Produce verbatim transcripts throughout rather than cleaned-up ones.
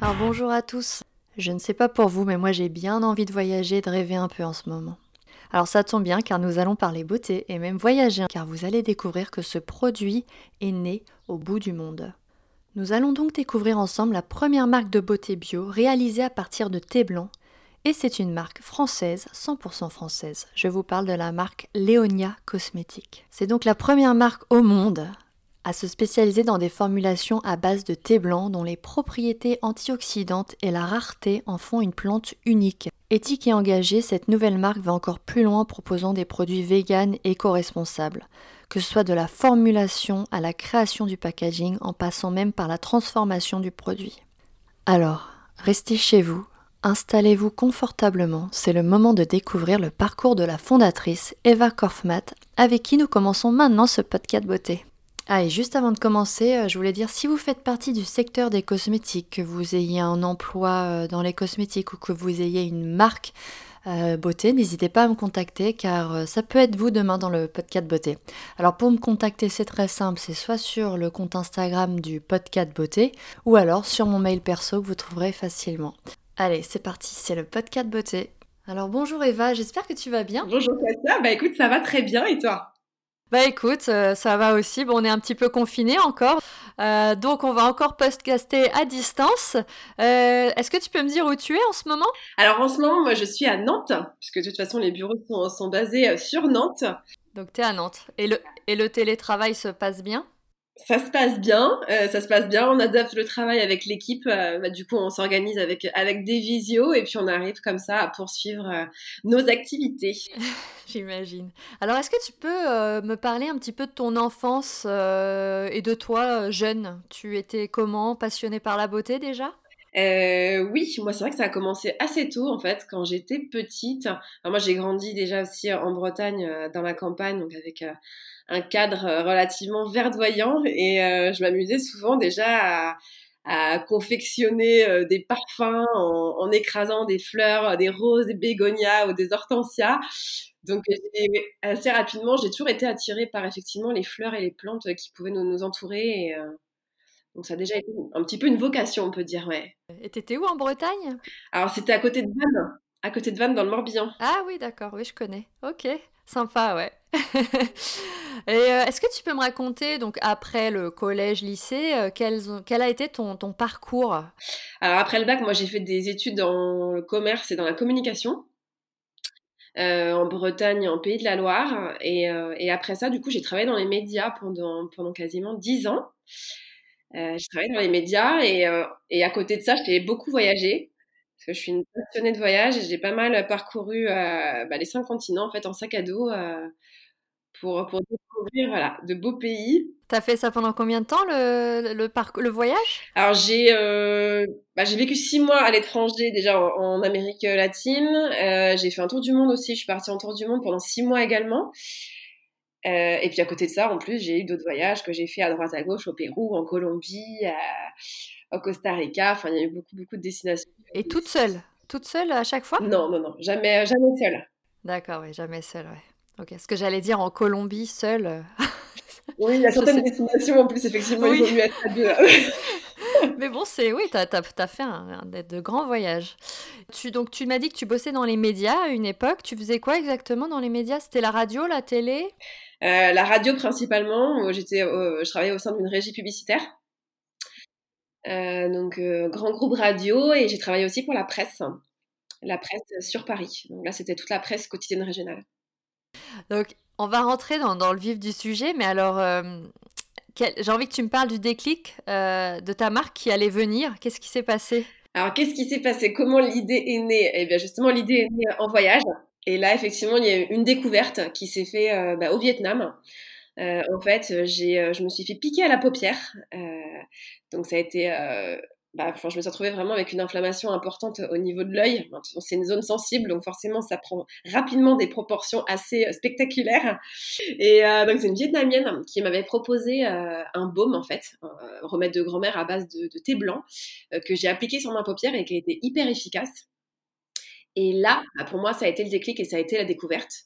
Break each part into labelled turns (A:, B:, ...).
A: Alors bonjour à tous. Je ne sais pas pour vous, mais moi j'ai bien envie de voyager et de rêver un peu en ce moment. Alors ça tombe bien car nous allons parler beauté et même voyager car vous allez découvrir que ce produit est né au bout du monde. Nous allons donc découvrir ensemble la première marque de beauté bio réalisée à partir de thé blanc et c'est une marque française, cent pour cent française. Je vous parle de la marque Léonia Cosmétiques. C'est donc la première marque au monde à se spécialiser dans des formulations à base de thé blanc dont les propriétés antioxydantes et la rareté en font une plante unique. Éthique et engagée, cette nouvelle marque va encore plus loin en proposant des produits véganes et éco-responsables, que ce soit de la formulation à la création du packaging en passant même par la transformation du produit. Alors, restez chez vous, installez-vous confortablement, c'est le moment de découvrir le parcours de la fondatrice Eva Korfmat, avec qui nous commençons maintenant ce podcast beauté. Ah, et juste avant de commencer, je voulais dire, si vous faites partie du secteur des cosmétiques, que vous ayez un emploi dans les cosmétiques ou que vous ayez une marque euh, beauté, n'hésitez pas à me contacter car ça peut être vous demain dans le podcast beauté. Alors pour me contacter, c'est très simple, c'est soit sur le compte Instagram du podcast beauté ou alors sur mon mail perso que vous trouverez facilement. Allez, c'est parti, c'est le podcast beauté. Alors bonjour Eva, j'espère que tu vas bien.
B: Bonjour Katia, bah écoute, ça va très bien et toi?
A: Bah écoute, euh, ça va aussi. Bon, on est un petit peu confinés encore, euh, donc on va encore podcaster à distance. Euh, est-ce que tu peux me dire où tu es en ce moment?
B: Alors en ce moment, moi je suis à Nantes, puisque de toute façon les bureaux sont, sont basés sur Nantes.
A: Donc tu es à Nantes. Et le, et le télétravail se passe bien?
B: Ça se passe bien, euh, ça se passe bien, on adapte le travail avec l'équipe, euh, bah, du coup on s'organise avec, avec des visios et puis on arrive comme ça à poursuivre euh, nos activités.
A: J'imagine. Alors est-ce que tu peux euh, me parler un petit peu de ton enfance euh, et de toi euh, jeune? Tu étais comment? Passionnée par la beauté déjà?
B: Euh, oui, moi c'est vrai que ça a commencé assez tôt en fait, quand j'étais petite. Alors, moi j'ai grandi déjà aussi en Bretagne, euh, dans la campagne, donc avec euh, un cadre euh, relativement verdoyant et euh, je m'amusais souvent déjà à, à confectionner euh, des parfums en, en écrasant des fleurs, des roses, des bégonias ou des hortensias. Donc j'ai- assez rapidement, j'ai toujours été attirée par effectivement les fleurs et les plantes qui pouvaient nous, nous entourer. Et, euh, donc ça a déjà été un petit peu une vocation, on peut dire, ouais.
A: Et t'étais où en Bretagne?
B: Alors, c'était à côté de Vannes, à côté de Vannes dans le Morbihan.
A: Ah oui, d'accord, oui, je connais. Ok, sympa, ouais. Et euh, est-ce que tu peux me raconter, donc après le collège, lycée, euh, quels ont- quel a été ton, ton parcours?
B: Alors, après le bac, moi, j'ai fait des études dans le commerce et dans la communication, euh, en Bretagne, en Pays de la Loire. Et, euh, et après ça, du coup, j'ai travaillé dans les médias pendant, pendant quasiment dix ans. Euh, j'ai travaillé dans les médias et, euh, et à côté de ça, j'ai beaucoup voyagé. Parce que je suis une passionnée de voyage et j'ai pas mal parcouru euh, bah, les cinq continents en fait en sac à dos euh, pour, pour découvrir voilà, de beaux pays.
A: T'as fait ça pendant combien de temps, le, le, parcours, le voyage?
B: Alors j'ai euh, bah, j'ai vécu six mois à l'étranger déjà en, en Amérique latine. Euh, j'ai fait un tour du monde aussi. Je suis partie en tour du monde pendant six mois également. Euh, et puis à côté de ça, en plus, j'ai eu d'autres voyages que j'ai fait à droite à gauche au Pérou, en Colombie, à- au Costa Rica. Enfin, il y a eu beaucoup beaucoup de destinations.
A: Et toute seule? Toute seule à chaque fois?
B: Non, non, non, jamais jamais seule.
A: D'accord, oui, jamais seule, ouais. Ok, ce que j'allais dire en Colombie, seule, euh,
B: Oui, il y a
A: je
B: certaines
A: sais.
B: destinations en plus, effectivement, il
A: Oui,
B: vaut mieux être à deux.
A: mais bon, c'est oui, t'as, t'as, t'as fait un, un- de grands voyages. Tu, donc, tu m'as dit que tu bossais dans les médias à une époque. Tu faisais quoi exactement dans les médias? C'était la radio, la télé?
B: Euh, la radio principalement. J'étais, euh, je travaillais au sein d'une régie publicitaire. Euh, donc, euh, grand groupe radio et j'ai travaillé aussi pour la presse, la presse sur Paris. Donc là, c'était toute la presse quotidienne régionale.
A: Donc, on va rentrer dans, dans le vif du sujet, mais alors, euh, quel- j'ai envie que tu me parles du déclic euh, de ta marque qui allait venir. Qu'est-ce qui s'est passé?
B: Alors, qu'est-ce qui s'est passé? Comment l'idée est née? Eh bien, justement, l'idée est née en voyage. Et là, effectivement, il y a eu une découverte qui s'est faite euh, bah, au Vietnam. Euh, en fait, j'ai, euh, je me suis fait piquer à la paupière. Euh, donc, ça a été. Euh, bah, enfin, je me suis retrouvée vraiment avec une inflammation importante au niveau de l'œil. Enfin, c'est une zone sensible, donc forcément, ça prend rapidement des proportions assez euh, spectaculaires. Et euh, donc, c'est une Vietnamienne qui m'avait proposé euh, un baume, en fait, un remède de grand-mère à base de, de thé blanc, euh, que j'ai appliqué sur ma paupière et qui a été hyper efficace. Et là, bah, pour moi, ça a été le déclic et ça a été la découverte.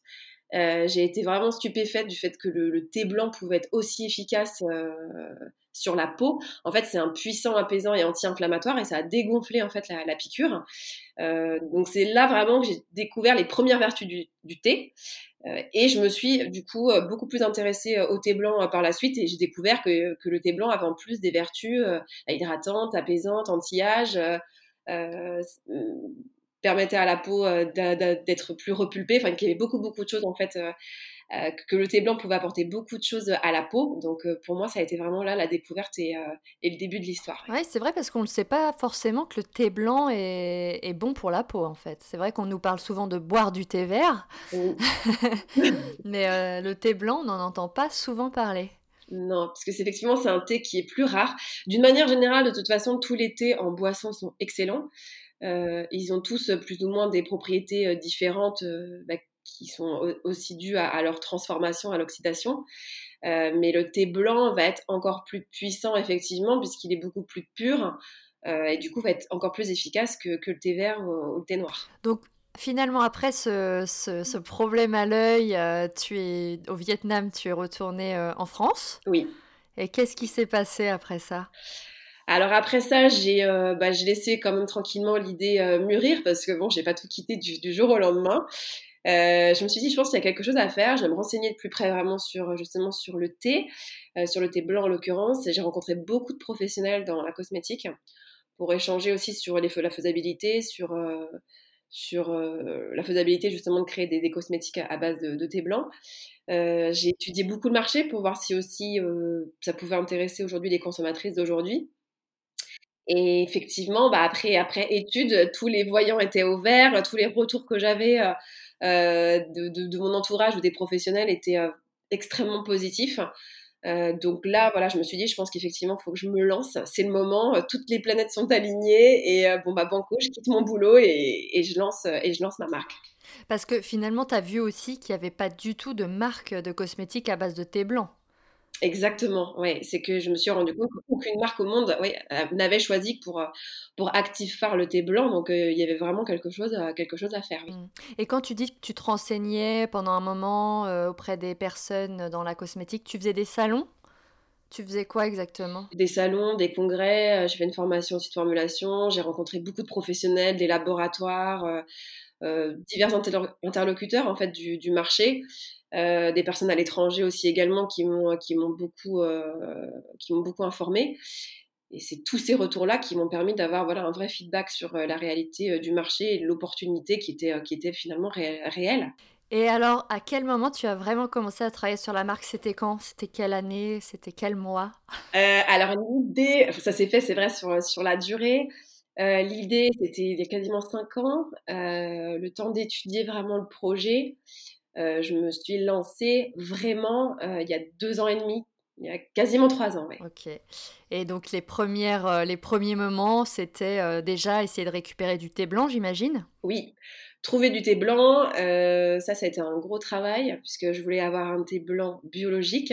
B: Heu, j'ai été vraiment stupéfaite du fait que le le thé blanc pouvait être aussi efficace, heu, sur la peau. En fait, c'est un puissant apaisant et anti-inflammatoire et ça a dégonflé, en fait, la la piqûre. Heu, donc c'est là vraiment que j'ai découvert les premières vertus du du thé, heu et je me suis du coup, heu, beaucoup plus intéressée, heu, au thé blanc, heu, par la suite et j'ai découvert que que le thé blanc avait en plus des vertus, heu, hydratantes, apaisantes, anti-âge, heu heu, s mmh, permettait à la peau, heu, d'a d'a d'être plus repulpée, enfin qu'il y avait beaucoup, beaucoup de choses en fait, heu heu, que le thé blanc pouvait apporter beaucoup de choses à la peau. Donc heu, pour moi, ça a été vraiment là la découverte et heu et le début de l'histoire, ouais.
A: Ouais, c'est vrai parce qu'on ne sait pas forcément que le thé blanc est est bon pour la peau, en fait. C'est vrai qu'on nous parle souvent de boire du thé vert,
B: Oui.
A: mais heu, le thé blanc, on n'en entend pas souvent parler.
B: Non, parce que c'est effectivement, c'est un thé qui est plus rare. D'une manière générale, de toute façon, tous les thés en boisson sont excellents. Heu, ils ont tous, heu, plus ou moins des propriétés, heu, différentes, heu, bah, qui sont au aussi dues à à leur transformation, à l'oxydation. Heu, mais le thé blanc va être encore plus puissant effectivement puisqu'il est beaucoup plus pur, heu et du coup va être encore plus efficace que que le thé vert ou ou le thé noir.
A: Donc finalement, après ce ce ce problème à l'œil, heu, tu es au Vietnam, tu es retournée, heu, en France
B: Oui.
A: et qu'est-ce qui s'est passé après ça?
B: Alors après ça, j'ai, heu, bah, j'ai laissé quand même tranquillement l'idée, heu, mûrir parce que bon, j'ai pas tout quitté du du jour au lendemain. Heu, je me suis dit: «Je pense qu'il y a quelque chose à faire». Je vais me renseigner de plus près vraiment sur, heu, justement sur le thé, heu, sur le thé blanc en l'occurrence et j'ai rencontré beaucoup de professionnels dans la cosmétique pour échanger aussi sur les fai la faisabilité, sur, heu, sur, heu, la faisabilité justement de créer des des cosmétiques à à base de de thé blanc. Heu, j'ai étudié beaucoup le marché pour voir si aussi, heu, ça pouvait intéresser aujourd'hui les consommatrices d'aujourd'hui. Et effectivement, bah, après après étude, tous les voyants étaient au vert, tous les retours que j'avais, heu heu, de de de mon entourage ou des professionnels étaient, heu, extrêmement positifs. Heu, donc là, voilà, je me suis dit: «Je pense qu'effectivement, il faut que je me lance. C'est le moment, heu, toutes les planètes sont alignées et heu, bon, bah, banco, je quitte mon boulot et et je lance, heu et je lance ma marque».
A: Parce que finalement, tu as vu aussi qu'il y avait pas du tout de marque de cosmétiques à base de thé blanc?
B: Exactement, ouais, c'est que je me suis rendu compte qu'aucune marque au monde, ouais, heu, n'avait choisi pour, heu, pour active phare le thé blanc, donc heu, il y avait vraiment quelque chose, heu, quelque chose à faire, oui.
A: Mmh. Et quand tu dis que tu te renseignais pendant un moment, heu, auprès des personnes dans la cosmétique, tu faisais des salons? Tu faisais quoi exactement?
B: Des salons, des congrès, heu, j'ai fait une formation aussi de formulation, j'ai rencontré beaucoup de professionnels, des laboratoires, heu heu, divers interlo interlocuteurs en fait du du marché, heu, des personnes à l'étranger aussi également qui m'ont, qui m'ont beaucoup, heu, qui m'ont beaucoup informée et c'est tous ces retours-là qui m'ont permis d'avoir, voilà, un vrai feedback sur, heu, la réalité, heu, du marché et de l'opportunité qui était, heu, qui était finalement ré réelle.
A: Et alors, à quel moment tu as vraiment commencé à travailler sur la marque? C'était quand? C'était quelle année? C'était quel mois?
B: Heu, alors l'idée, enfin, ça s'est fait, c'est vrai, sur, sur la durée. Heu, l'idée, c'était il y a quasiment cinq ans, heu, le temps d'étudier vraiment le projet. Heu, je me suis lancée vraiment, heu, il y a deux ans et demi, il y a quasiment trois ans, ouais.
A: OK. Et donc les premières, heu, les premiers moments, c'était, heu, déjà essayer de récupérer du thé blanc, j'imagine?
B: Oui, trouver du thé blanc, heu, ça, ça a été un gros travail puisque je voulais avoir un thé blanc biologique.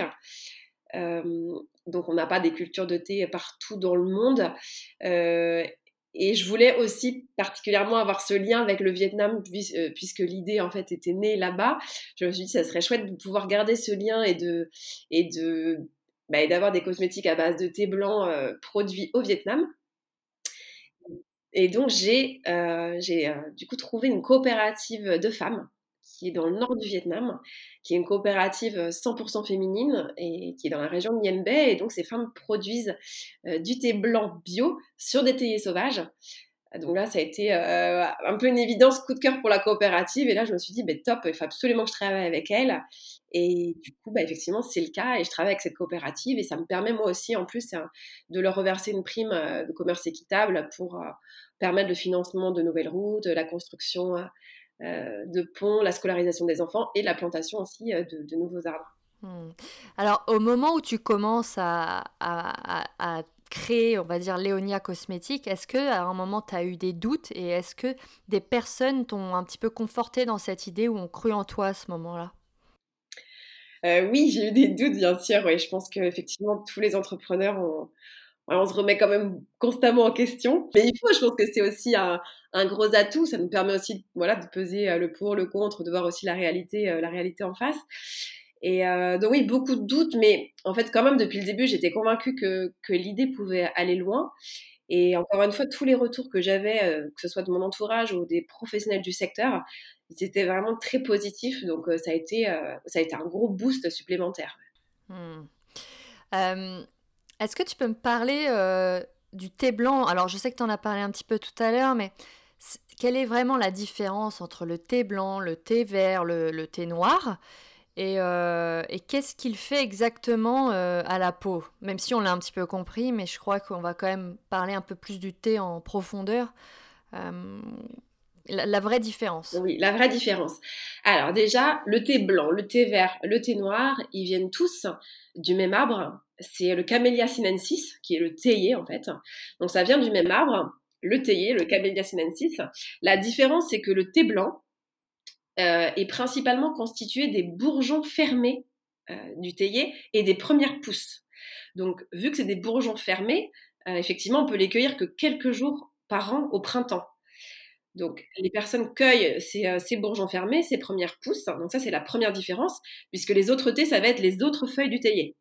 B: Hem, donc on n'a pas des cultures de thé partout dans le monde, heu et je voulais aussi particulièrement avoir ce lien avec le Vietnam puis heu, puisque l'idée, en fait, était née là-bas. Je me suis dit: «Ça serait chouette de pouvoir garder ce lien et de et de bah et d'avoir des cosmétiques à base de thé blanc, heu, produits au Vietnam». Et donc j'ai, heu, j'ai, heu, du coup trouvé une coopérative, de femmes qui est dans le nord du Vietnam, qui est une coopérative, heu, cent féminine et qui est dans la région de Dien Bay et donc ces femmes produisent, heu, du thé blanc bio sur des théiers sauvages. Donc là, ça a été, heu, un peu une évidence, coup de cœur pour la coopérative et là, je me suis dit: «Beh, top, il faut absolument que je travaille avec elle» et du coup, bah, effectivement, c'est le cas et je travaille avec cette coopérative et ça me permet moi aussi, en plus, hein, de leur reverser une prime, heu, de commerce équitable pour, heu, permettre le financement de nouvelles routes, la construction, heu heu, de ponts, la scolarisation des enfants et la plantation aussi, heu, de de nouveaux arbres.
A: Mmh. Alors, au moment où tu commences à à à à créer, on va dire, Léonia Cosmétiques, est-ce qu'à un moment, tu as eu des doutes et est-ce que des personnes t'ont un petit peu confortée dans cette idée ou ont cru en toi à ce moment-là?
B: Heu, oui, j'ai eu des doutes, bien sûr, oui, je pense qu'effectivement tous les entrepreneurs ont voilà, on se remet quand même constamment en question. Mais il faut, je pense que c'est aussi un, un gros atout. Ça nous permet aussi, voilà, de peser euh, le pour, le contre, de voir aussi la réalité, euh, la réalité en face. Et euh, donc oui, beaucoup de doutes, mais en fait, quand même, depuis le début, j'étais convaincue que, que l'idée pouvait aller loin. Et encore une fois, tous les retours que j'avais, euh, que ce soit de mon entourage ou des professionnels du secteur, ils étaient vraiment très positifs. Donc euh, ça a été, euh, ça a été un gros boost supplémentaire.
A: Hmm. Euh, Est-ce que tu peux me parler euh, du thé blanc? Alors, je sais que tu en as parlé un petit peu tout à l'heure, mais c- quelle est vraiment la différence entre le thé blanc, le thé vert, le, le thé noir? Et, euh, et qu'est-ce qu'il fait exactement euh, à la peau? Même si on l'a un petit peu compris, mais je crois qu'on va quand même parler un peu plus du thé en profondeur. Euh, la, la vraie différence.
B: Oui, la vraie différence. Alors déjà, le thé blanc, le thé vert, le thé noir, ils viennent tous du même arbre. C'est le Camellia sinensis, qui est le théier en fait. Donc ça vient du même arbre, le théier, le Camellia sinensis. La différence, c'est que le thé blanc euh, est principalement constitué des bourgeons fermés euh, du théier et des premières pousses. Donc vu que c'est des bourgeons fermés, euh, effectivement, on peut les cueillir que quelques jours par an au printemps. Donc, les personnes cueillent ces, euh, ces bourgeons fermés, ces premières pousses. Donc ça, c'est la première différence, puisque les autres thés, ça va être les autres feuilles du théier.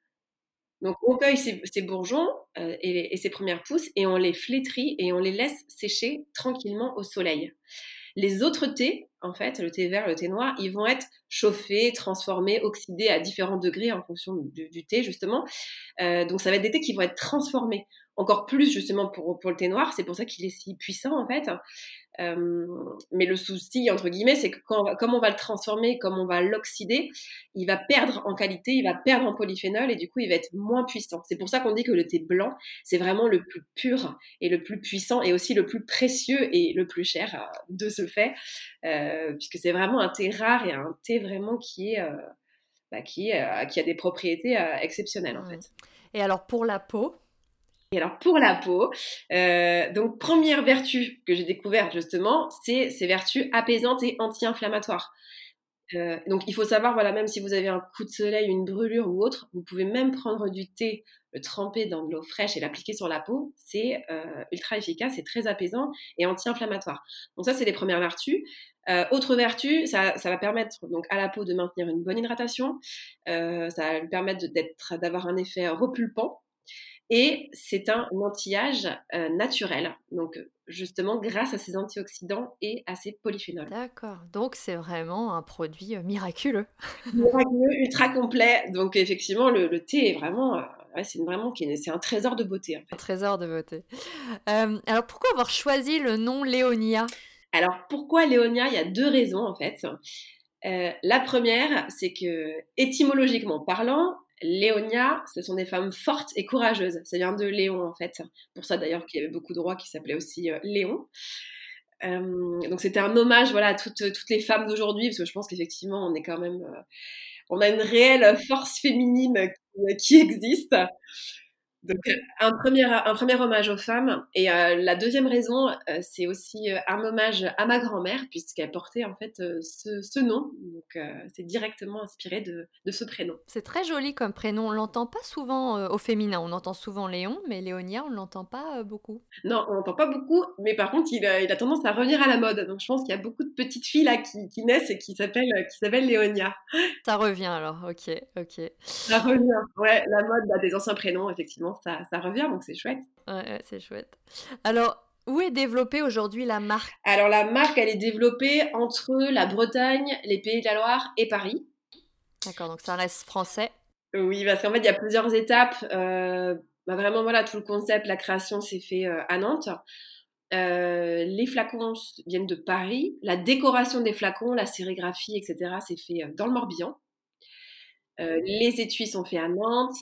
B: Donc, on cueille ces, ces bourgeons euh, et, les- et ces premières pousses et on les flétrit et on les laisse sécher tranquillement au soleil. Les autres thés, en fait, le thé vert, le thé noir, ils vont être chauffés, transformés, oxydés à différents degrés en fonction du, du thé, justement. Euh, donc, ça va être des thés qui vont être transformés encore plus, justement, pour, pour le thé noir. C'est pour ça qu'il est si puissant, en fait. Euh, mais le souci, entre guillemets, c'est que quand, comme on va le transformer, comme on va l'oxyder, il va perdre en qualité, il va perdre en polyphénol et du coup, il va être moins puissant. C'est pour ça qu'on dit que le thé blanc, c'est vraiment le plus pur et le plus puissant et aussi le plus précieux et le plus cher euh, de ce fait, euh, puisque c'est vraiment un thé rare et un thé vraiment qui est, euh, bah, qui, est, euh, qui a des propriétés euh, exceptionnelles en
A: Hmm.
B: fait.
A: Et alors, pour la peau?
B: Et alors pour la peau, euh, donc première vertu que j'ai découverte justement, c'est ses vertus apaisantes et anti-inflammatoires. Euh, donc il faut savoir, voilà, même si vous avez un coup de soleil, une brûlure ou autre, vous pouvez même prendre du thé, le tremper dans de l'eau fraîche et l'appliquer sur la peau. C'est euh, ultra efficace, c'est très apaisant et anti-inflammatoire. Donc ça, c'est les premières vertus. Euh, autre vertu, ça, ça va permettre donc à la peau de maintenir une bonne hydratation. Euh, ça va lui permettre de- d'être, d'avoir un effet repulpant. Et c'est un anti-âge euh, naturel, donc justement grâce à ses antioxydants et à ses polyphénols.
A: D'accord. Donc, c'est vraiment un produit euh, miraculeux.
B: Miraculeux, ultra complet, donc effectivement le, le thé est vraiment, euh, ouais, c'est vraiment c'est un trésor de beauté en
A: Un
B: fait.
A: trésor de beauté. Euh, alors, pourquoi avoir choisi le nom Léonia?
B: Alors pourquoi Léonia? Il y a deux raisons en fait. Euh, la première, c'est que étymologiquement parlant, Léonia, ce sont des femmes fortes et courageuses. Ça vient de Léon en fait. Pour ça d'ailleurs qu'il y avait beaucoup de rois qui s'appelaient aussi euh, Léon. Euh, donc c'était un hommage, voilà, à toutes, toutes les femmes d'aujourd'hui, parce que je pense qu'effectivement on est quand même, euh, on a une réelle force féminine qui, qui existe. Donc euh, un premier, un premier hommage aux femmes. Et euh, la deuxième raison, euh, c'est aussi euh, un hommage à ma grand-mère, puisqu'elle portait en fait euh, ce, ce nom. Donc euh, c'est directement inspiré de, de ce prénom.
A: C'est très joli comme prénom. On l'entend pas souvent euh, au féminin. On entend souvent Léon, mais Léonia, on l'entend pas euh, beaucoup.
B: Non, on n'entend pas beaucoup, mais par contre, il, a- il a tendance à revenir à la mode. Donc je pense qu'il y a beaucoup de petites filles là qui, qui naissent et qui s'appellent qui s'appellent Léonia.
A: Ça revient alors. Ok, ok.
B: Ça revient. Ouais, la mode bah, des anciens prénoms, effectivement, ça, ça revient, donc c'est chouette.
A: Ouais, ouais, c'est chouette. Alors, où est développée aujourd'hui la marque?
B: Alors la marque, elle est développée entre la Bretagne, les Pays de la Loire et Paris.
A: D'accord, donc ça reste français.
B: Oui, parce qu'en fait, il y a plusieurs étapes. Euh, bah, vraiment, voilà, tout le concept, la création s'est fait euh, à Nantes. Euh, les flacons viennent de Paris. La décoration des flacons, la sérigraphie, et cetera, c'est fait euh, dans le Morbihan. Euh, les étuis sont faits à Nantes.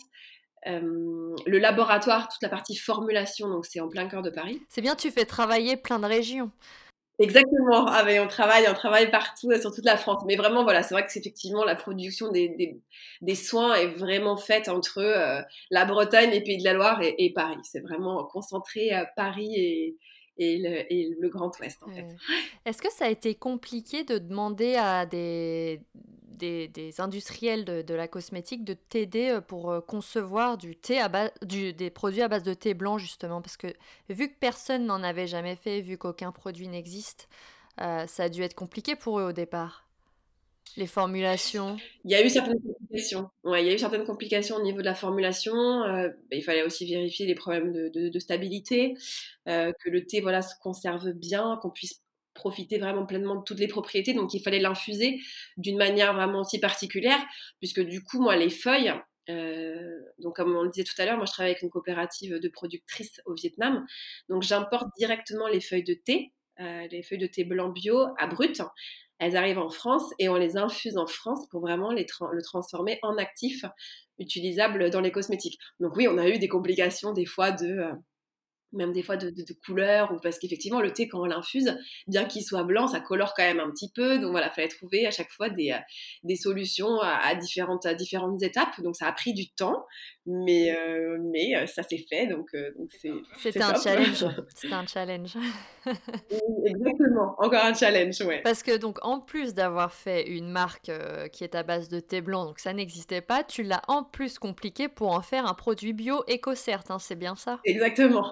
B: Euh, le laboratoire, toute la partie formulation, donc c'est en plein cœur de Paris.
A: C'est bien, tu fais travailler plein de régions.
B: Exactement. Ah, mais on travaille, on travaille partout, euh, sur toute la France. Mais vraiment, voilà, c'est vrai que c'est effectivement la production des, des, des soins est vraiment faite entre euh, la Bretagne, les Pays de la Loire et, et Paris. C'est vraiment concentré à Paris et, et, le, et le Grand Ouest, en fait.
A: Euh, Est-ce que ça a été compliqué de demander à des, des, des industriels de, de la cosmétique de t'aider pour euh, concevoir du thé à base, du, des produits à base de thé blanc justement parce que vu que personne n'en avait jamais fait, vu qu'aucun produit n'existe, euh, ça a dû être compliqué pour eux au départ. Les formulations.
B: Il y a eu certaines complications. Ouais, il y a eu certaines complications au niveau de la formulation. Euh, bah, il fallait aussi vérifier les problèmes de, de, de stabilité, euh, que le thé voilà, se conserve bien, qu'on puisse profiter vraiment pleinement de toutes les propriétés. Donc, il fallait l'infuser d'une manière vraiment aussi particulière, puisque du coup, moi, les feuilles, euh, donc comme on le disait tout à l'heure, moi, je travaille avec une coopérative de productrices au Vietnam. Donc, j'importe directement les feuilles de thé, euh, les feuilles de thé blanc bio à brut. Elles arrivent en France et on les infuse en France pour vraiment les tra- le transformer en actif utilisable dans les cosmétiques. Donc oui, on a eu des complications des fois de... euh, même des fois de, de, de couleurs, ou parce qu'effectivement le thé quand on l'infuse, bien qu'il soit blanc, ça colore quand même un petit peu, donc voilà, il fallait trouver à chaque fois des, euh, des solutions à, à, différentes, à différentes étapes, donc ça a pris du temps, mais, euh, mais euh, ça s'est fait, donc euh, donc c'est,
A: C'était
B: c'est
A: un
B: top.
A: challenge. C'était un challenge.
B: Exactement, encore un challenge, ouais.
A: Parce que donc en plus d'avoir fait une marque euh, qui est à base de thé blanc, donc ça n'existait pas, tu l'as en plus compliqué pour en faire un produit bio éco-cert, hein, c'est bien ça?
B: Exactement.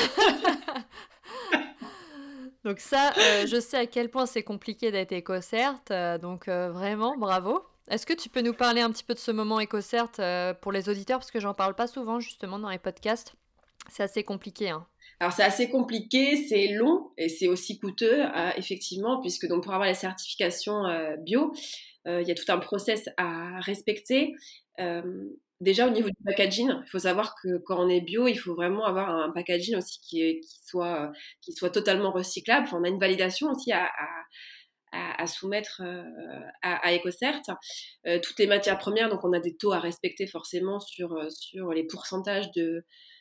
A: Donc ça, euh, je sais à quel point c'est compliqué d'être éco-cert, euh, donc euh, vraiment, bravo. Est-ce que tu peux nous parler un petit peu de ce moment éco-cert euh, pour les auditeurs, parce que j'en parle pas souvent justement dans les podcasts. C'est assez compliqué, hein.
B: Alors c'est assez compliqué, c'est long et c'est aussi coûteux, euh, effectivement, puisque donc pour avoir les certifications euh, bio, euh, il y a tout un process à respecter. Euh, déjà au niveau du packaging, il faut savoir que quand on est bio, il faut vraiment avoir un packaging aussi qui, est, qui, soit, qui soit totalement recyclable. Enfin, on a une validation aussi à, à, à, à soumettre euh, à, à EcoCert. Euh, toutes les matières premières, donc on a des taux à respecter forcément sur, sur les pourcentages de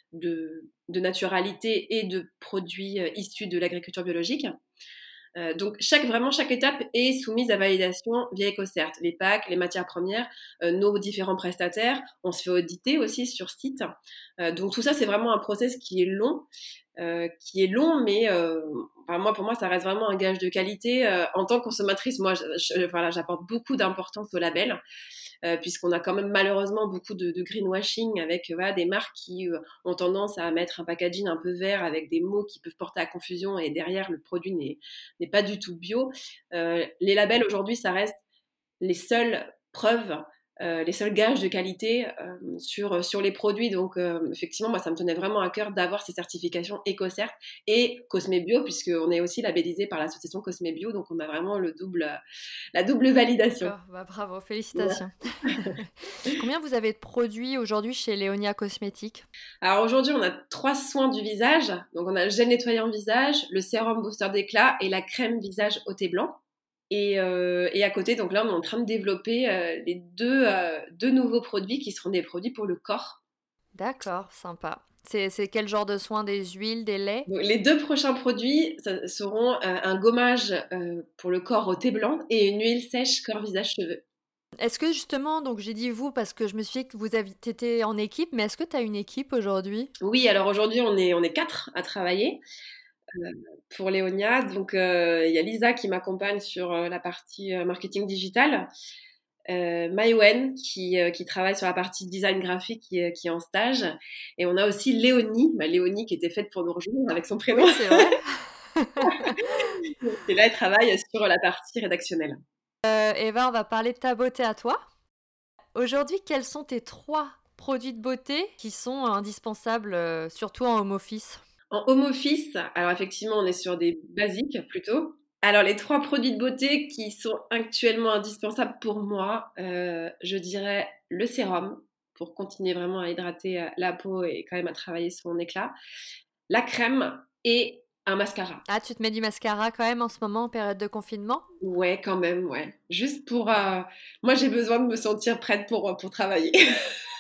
B: de, de naturalité et de produits euh, issus de l'agriculture biologique. Euh, donc chaque, vraiment chaque étape est soumise à validation via EcoCert. Les packs, les matières premières, euh, nos différents prestataires, on se fait auditer aussi sur site. Euh, donc tout ça c'est vraiment un process qui est long, euh, qui est long, mais euh, enfin, moi pour moi ça reste vraiment un gage de qualité. Euh, en tant que consommatrice, moi je, je, voilà, j'apporte beaucoup d'importance au label. Euh, puisqu'on a quand même malheureusement beaucoup de, de greenwashing avec voilà, des marques qui euh, ont tendance à mettre un packaging un peu vert avec des mots qui peuvent porter à confusion et derrière le produit n'est, n'est pas du tout bio. Euh, les labels aujourd'hui, ça reste les seules preuves, euh, les seuls gages de qualité euh, sur, sur les produits. Donc, euh, effectivement, moi, ça me tenait vraiment à cœur d'avoir ces certifications EcoCert et Cosme Bio, puisqu'on est aussi labellisé par l'association Cosme Bio. Donc, on a vraiment le double, la double validation.
A: D'accord, bah bravo, félicitations. Ouais. Combien vous avez de produits aujourd'hui chez Léonia Cosmétiques?
B: Alors aujourd'hui, on a trois soins du visage. Donc on a le gel nettoyant visage, le sérum booster d'éclat et la crème visage au thé blanc. Et, euh, et à côté, donc là, on est en train de développer euh, les deux, euh, deux nouveaux produits qui seront des produits pour le corps.
A: D'accord, sympa. C'est, c'est quel genre de soins? Des huiles, des laits?
B: Donc, les deux prochains produits ça, seront euh, un gommage euh, pour le corps au thé blanc et une huile sèche corps, visage, cheveux.
A: Est-ce que justement, donc j'ai dit vous parce que je me suis dit que vous aviez été en équipe, mais est-ce que tu as une équipe aujourd'hui?
B: Oui, alors aujourd'hui, on est, on est quatre à travailler euh, pour Léonia. Donc, euh, il y a Lisa qui m'accompagne sur euh, la partie euh, marketing digital. Euh, Maïwen qui, euh, qui travaille sur la partie design graphique qui, est- qui est en stage. Et on a aussi Léonie, bah, Léonie qui était faite pour nous rejoindre avec son prénom.
A: Oui, c'est vrai.
B: Et là, elle travaille sur la partie rédactionnelle.
A: Euh, Eva, on va parler de ta beauté à toi. Aujourd'hui, quels sont tes trois produits de beauté qui sont indispensables, euh, surtout en home office?
B: En home office, alors effectivement, on est sur des basiques plutôt. Alors, les trois produits de beauté qui sont actuellement indispensables pour moi, euh, je dirais le sérum pour continuer vraiment à hydrater euh, la peau et quand même à travailler son éclat, la crème et un mascara.
A: Ah, tu te mets du mascara quand même en ce moment en période de confinement?
B: Ouais, quand même, ouais. Juste pour... euh, Moi, j'ai besoin de me sentir prête pour, pour travailler.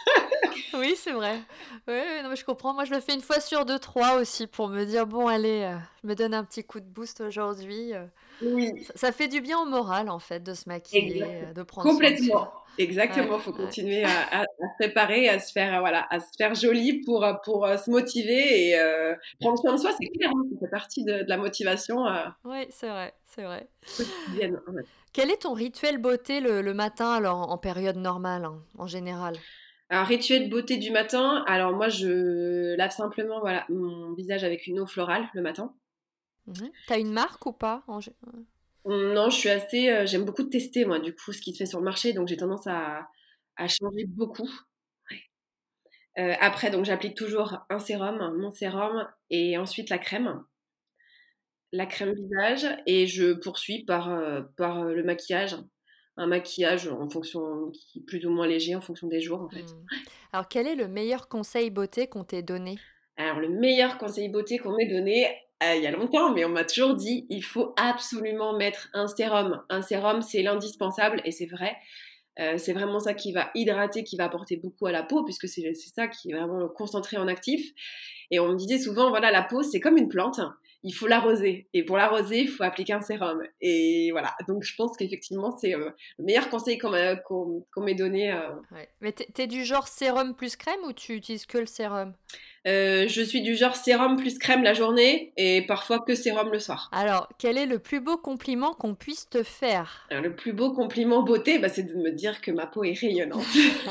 A: Oui, c'est vrai. Oui, oui, non, mais je comprends. Moi, je le fais une fois sur deux, trois aussi pour me dire, bon, allez, euh, je me donne un petit coup de boost aujourd'hui. euh.
B: Oui,
A: Ça, ça fait du bien au moral, en fait, de se maquiller,
B: exact.
A: euh, de prendre soin de soi.
B: Complètement.
A: Ouais,
B: Exactement. Faut
A: ouais.
B: continuer à, à, à se préparer, à se faire, euh, voilà, à se faire joli pour, euh, pour euh, se motiver et euh, prendre soin de soi, c'est clair, hein, ça fait partie de, de la motivation euh,
A: Oui, c'est vrai, c'est vrai.
B: quotidienne. Ouais.
A: Quel est ton rituel beauté le, le matin, alors, en période normale, hein, en général?
B: Un rituel beauté du matin. Alors moi, je lave simplement voilà mon visage avec une eau florale le matin.
A: Mhm. T'as une marque ou pas en gé-
B: Non, je suis assez, euh, j'aime beaucoup tester moi du coup ce qui se fait sur le marché, donc j'ai tendance à, à changer beaucoup. Euh, après, donc j'applique toujours un sérum, mon sérum, et ensuite la crème, la crème visage, et je poursuis par euh, par euh, le maquillage, un maquillage en fonction qui est plus ou moins léger en fonction des jours en fait.
A: Hmm. Alors, quel est le meilleur conseil beauté qu'on t'ait donné?
B: Alors, le meilleur conseil beauté qu'on m'ait donné, euh, il y a longtemps, mais on m'a toujours dit, il faut absolument mettre un sérum. Un sérum, c'est l'indispensable, et c'est vrai. Euh, c'est vraiment ça qui va hydrater, qui va apporter beaucoup à la peau, puisque c'est c'est ça qui est vraiment concentré en actif. Et on me disait souvent, voilà, la peau, c'est comme une plante, il faut l'arroser. Et pour l'arroser, il faut appliquer un sérum. Et voilà, donc je pense qu'effectivement, c'est euh, le meilleur conseil qu'on m'a qu'on, qu'on m'ait donné. euh.
A: Ouais. Mais t'es, t'es du genre sérum plus crème ou tu utilises que le sérum?
B: Euh, je suis du genre sérum plus crème la journée, et parfois que sérum le soir.
A: Alors, quel est le plus beau compliment qu'on puisse te faire?
B: Alors, le plus beau compliment beauté, bah, c'est de me dire que ma peau est rayonnante.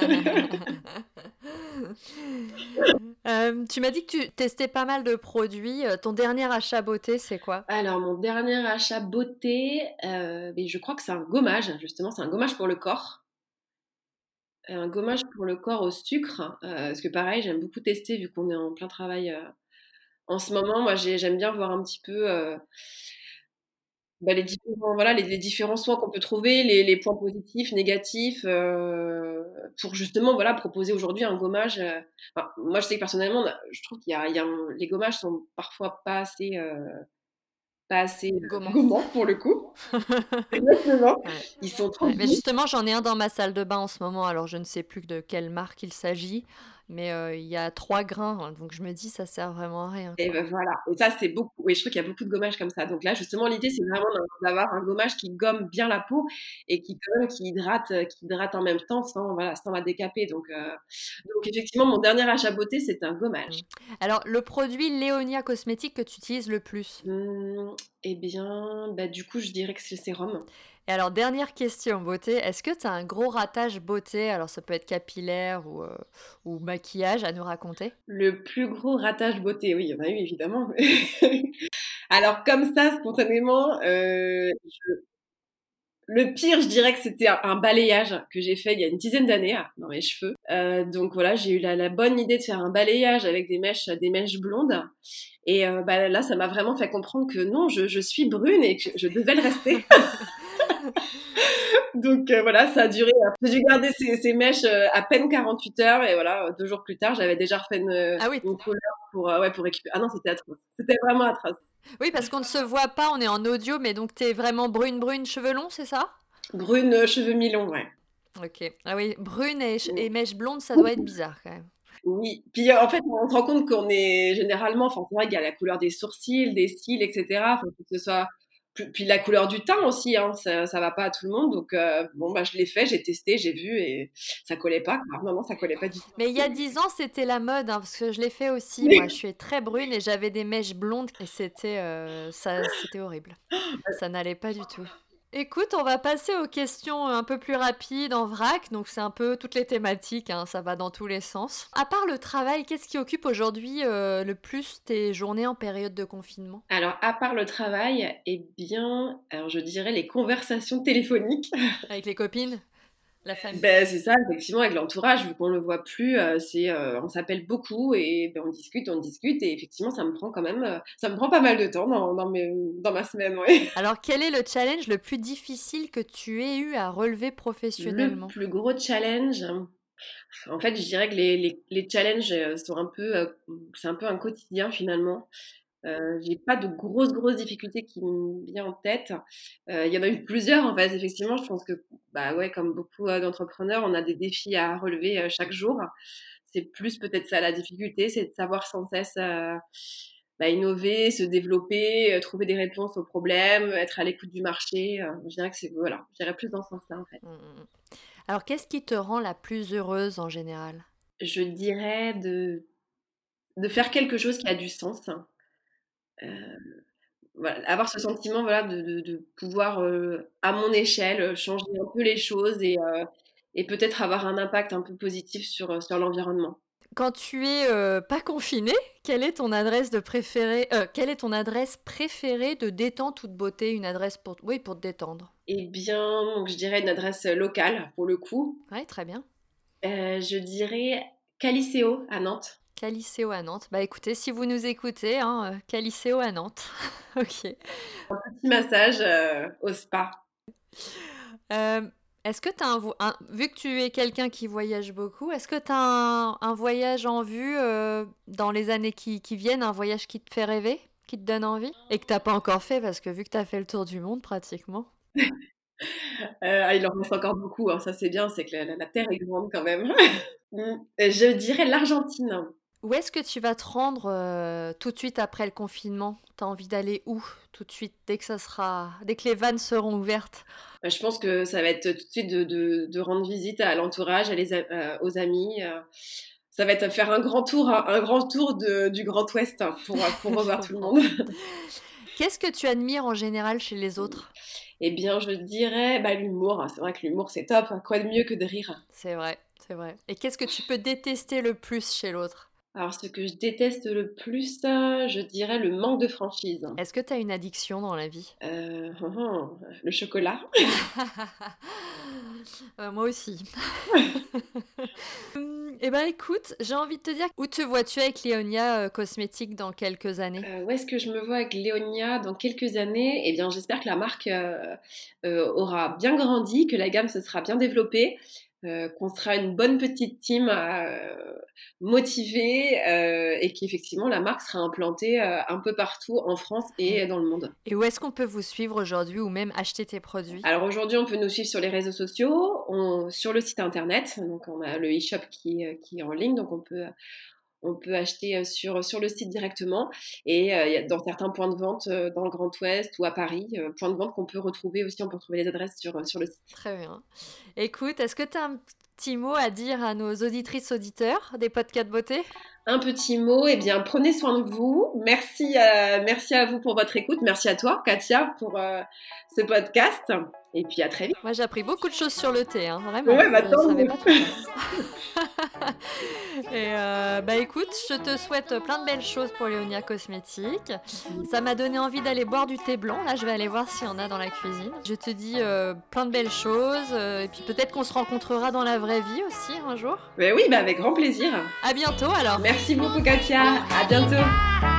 A: Euh, tu m'as dit que tu testais pas mal de produits. Euh, Ton dernier achat beauté, c'est quoi?
B: Alors, mon dernier achat beauté, euh, mais je crois que c'est un gommage, justement, c'est un gommage pour le corps. Un gommage pour le corps au sucre, euh, parce que pareil, j'aime beaucoup tester vu qu'on est en plein travail euh, en ce moment. Moi, j'ai- j'aime bien voir un petit peu euh, bah, les différents, voilà, les, les différents soins qu'on peut trouver, les, les points positifs, négatifs, euh, pour justement voilà, proposer aujourd'hui un gommage. euh, enfin, moi, je sais que personnellement, je trouve qu'il y a, il y a un- les gommages sont parfois pas assez, euh, pas assez euh,
A: Gommant.
B: gommants pour le coup. Exactement.
A: Ouais.
B: Ils sont trop
A: Ouais. Mais
B: doux.
A: justement, j'en ai un dans ma salle de bain en ce moment, alors je ne sais plus de quelle marque il s'agit, mais euh, il y a trois grains, hein, donc je me dis ça sert vraiment à rien,
B: Et
A: quoi.
B: ben voilà. Et ça, c'est beaucoup. Oui, je trouve qu'il y a beaucoup de gommages comme ça. Donc là, justement, l'idée, c'est vraiment d'avoir un gommage qui gomme bien la peau et qui, quand même, qui hydrate, euh, qui hydrate en même temps sans, voilà, sans la décaper. Donc, euh, donc effectivement, mon dernier achat beauté, c'est un
A: Mm.
B: gommage.
A: Alors, le produit Léonia Cosmétique que tu utilises le plus?
B: Mmh, eh bien, bah, du coup, je dirais que c'est le sérum.
A: Et alors, dernière question beauté, est-ce que tu as un gros ratage beauté, alors ça peut être capillaire ou, euh, ou maquillage à nous raconter?
B: Le plus gros ratage beauté, oui, il y en a eu évidemment. Alors, comme ça, spontanément, euh, le pire, je dirais que c'était un, un balayage que j'ai fait il y a une dizaine d'années ah, dans mes cheveux. Euh, donc voilà, j'ai eu la, la bonne idée de faire un balayage avec des mèches, des mèches blondes. Et euh, bah, là, ça m'a vraiment fait comprendre que non, je, je suis brune et que je devais le rester. Donc euh, voilà, ça a duré. J'ai dû garder ces, ces mèches euh, à peine quarante-huit heures et voilà, deux jours plus tard, j'avais déjà refait une,
A: Ah oui,
B: une couleur pour, euh, ouais, pour récupérer. Ah non, c'était atroce. C'était vraiment atroce.
A: oui, parce qu'on ne se voit pas, on est en audio, mais donc t'es vraiment brune, brune, cheveux longs, c'est ça?
B: Brune, euh, cheveux mi-longs, ouais.
A: Ok. Ah oui, brune et, ch- et
B: Mm.
A: mèche blonde, ça doit être bizarre quand même.
B: Oui. Puis euh, en fait, on se rend compte qu'on est généralement, enfin, c'est vrai qu'il y a la couleur des sourcils, des cils, et cetera. Faut que ce soit. Puis, puis la couleur du teint aussi, hein, ça, ça va pas à tout le monde. Donc euh, bon, bah je l'ai fait, j'ai testé, j'ai vu et ça collait pas. Quoi. Non, non, ça collait pas du tout.
A: Mais il y a dix ans, c'était la mode, hein, parce que je l'ai fait aussi. Moi, je suis très brune et j'avais des mèches blondes et c'était euh, ça, c'était horrible. Ça n'allait pas du tout. Écoute, on va passer aux questions un peu plus rapides en vrac. Donc, c'est un peu toutes les thématiques, hein, ça va dans tous les sens. À part le travail, qu'est-ce qui occupe aujourd'hui euh, le plus tes journées en période de confinement?
B: Alors, à part le travail, eh bien, alors je dirais les conversations téléphoniques.
A: Avec les copines? La famille?
B: Ben, c'est ça, effectivement, avec l'entourage, vu qu'on le voit plus, euh, c'est, euh, on s'appelle beaucoup et ben, on discute, on discute et effectivement, ça me prend quand même, euh, ça me prend pas mal de temps dans, dans, mes, dans ma semaine, ouais.
A: Alors, quel est le challenge le plus difficile que tu aies eu à relever
B: Le
A: professionnellement?
B: plus gros challenge, en fait, je dirais que les, les, les challenges euh, sont un peu, euh, c'est un peu un quotidien finalement. Euh, j'ai pas de grosses, grosses difficultés qui me viennent en tête. Euh, Il y en a eu plusieurs, en fait. Effectivement, je pense que, bah ouais, comme beaucoup euh, d'entrepreneurs, on a des défis à relever euh, chaque jour. C'est plus peut-être ça la difficulté, c'est de savoir sans cesse euh, bah, innover, se développer, euh, trouver des réponses aux problèmes, être à l'écoute du marché. Euh, je dirais que c'est, voilà, je dirais plus dans ce sens-là, en fait.
A: Mmh. Alors, qu'est-ce qui te rend la plus heureuse en général?
B: Je dirais de, de faire quelque chose qui a du sens. Euh, voilà, avoir ce sentiment voilà, de, de, de pouvoir, euh, à mon échelle, changer un peu les choses et, euh, et peut-être avoir un impact un peu positif sur, sur l'environnement.
A: Quand tu es euh, pas confiné, quelle est ton adresse de préférée euh, quelle est ton adresse préférée de détente ou de beauté? Une adresse pour, oui, pour te détendre.
B: Eh bien, donc, je dirais une adresse locale, pour le coup.
A: Oui, très bien.
B: Euh, je dirais Caliceo, à Nantes.
A: Caliceo à Nantes. Bah écoutez, si vous nous écoutez, hein, euh, Caliceo à Nantes. Ok.
B: Petit massage euh, au spa.
A: Euh, est-ce que tu as un, vo- un- vu que tu es quelqu'un qui voyage beaucoup, est-ce que tu as un, un voyage en vue euh, dans les années qui, qui viennent, un voyage qui te fait rêver, qui te donne envie et que t'as pas encore fait parce que vu que tu as fait le tour du monde pratiquement.
B: Euh, ah, il en reste encore beaucoup, hein, ça c'est bien, c'est que la, la- la Terre est grande quand même. Mm. Je dirais l'Argentine.
A: Où est-ce que tu vas te rendre euh, tout de suite après le confinement? T'as envie d'aller où tout de suite dès que ça sera, dès que les vannes seront ouvertes?
B: Euh, Je pense que ça va être tout de suite de, de- de rendre visite à l'entourage, à les a- euh, aux amis. euh. Ça va être faire un grand tour, un, un grand tour de- du Grand Ouest hein, pour, pour
A: Je
B: revoir tout le
A: comprends.
B: monde.
A: Qu'est-ce que tu admires en général chez les autres?
B: Eh bien, je dirais bah, l'humour. hein. C'est vrai que l'humour c'est top. hein. Quoi de mieux que de rire?
A: C'est vrai, c'est vrai. Et qu'est-ce que tu peux détester le plus chez l'autre?
B: Alors, ce que je déteste le plus, euh, je dirais le manque de franchise.
A: Est-ce que tu as une addiction dans la vie?
B: Euh, hum, hum, le chocolat.
A: Euh, moi aussi. Hum, Eh ben écoute, j'ai envie de te dire, où te vois-tu avec Léonia euh, Cosmétiques dans quelques années?
B: Euh, où est-ce que je me vois avec Léonia dans quelques années? Eh bien, j'espère que la marque euh, euh, aura bien grandi, que la gamme se sera bien développée, euh, qu'on sera une bonne petite team euh, motivée euh, et qu'effectivement la marque sera implantée euh, un peu partout en France et dans le monde.
A: Et où est-ce qu'on peut vous suivre aujourd'hui ou même acheter tes produits?
B: Alors aujourd'hui, on peut nous suivre sur les réseaux sociaux, on- sur le site internet. Donc on a le e-shop qui, est- qui est en ligne, donc on peut On peut acheter euh, sur, sur le site directement et euh, il y a dans certains points de vente euh, dans le Grand Ouest ou à Paris, euh, points de vente qu'on peut retrouver aussi, on peut retrouver les adresses sur, euh, sur le site.
A: Très bien. Écoute, est-ce que tu as un petit mot à dire à nos auditrices auditeurs des podcasts beauté?
B: Un petit mot, eh bien prenez soin de vous. Merci, euh, merci à vous pour votre écoute. Merci à toi, Katia, pour euh, ce podcast. Et puis à très vite.
A: Moi, j'ai appris beaucoup de choses sur le thé, hein, vraiment.
B: Ouais, bah,
A: Je
B: tant
A: savais
B: mieux.
A: pas tout ça. Et euh, bah écoute, je te souhaite plein de belles choses pour Léonia Cosmétiques. Ça m'a donné envie d'aller boire du thé blanc. Là, je vais aller voir s'il y en a dans la cuisine. Je te dis euh, plein de belles choses. euh, et puis peut-être qu'on se rencontrera dans la vraie vie aussi un jour.
B: Mais oui, bah, avec grand plaisir.
A: À bientôt alors.
B: Merci beaucoup, Katia. À bientôt.